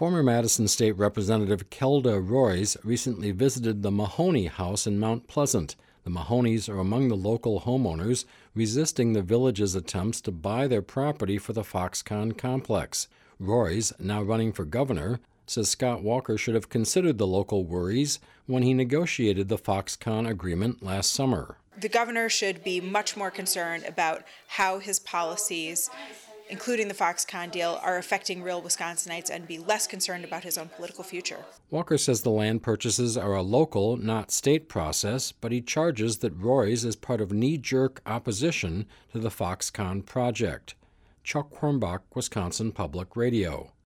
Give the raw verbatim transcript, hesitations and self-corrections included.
Former Madison State Representative Kelda Roys recently visited the Mahoney House in Mount Pleasant. The Mahoneys are among the local homeowners resisting the village's attempts to buy their property for the Foxconn complex. Roys, now running for governor, says Scott Walker should have considered the local worries when he negotiated the Foxconn agreement last summer. The governor should be much more concerned about how his policies, including the Foxconn deal, are affecting real Wisconsinites and be less concerned about his own political future. Walker says the land purchases are a local, not state process, but he charges that Roys is part of knee-jerk opposition to the Foxconn project. Chuck Hornbach, Wisconsin Public Radio.